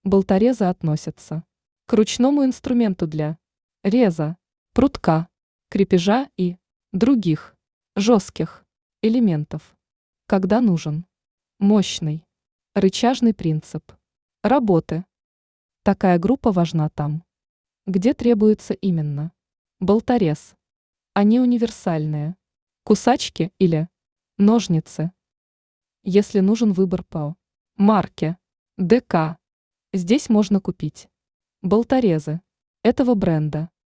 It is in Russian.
Болторезы относятся к ручному инструменту для реза, прутка, крепежа и других жестких элементов, когда нужен мощный рычажный принцип работы. Такая группа важна там, где требуется именно болторез. Они универсальные, кусачки или ножницы. Если нужен выбор по марке ДК, здесь можно купить болторезы этого бренда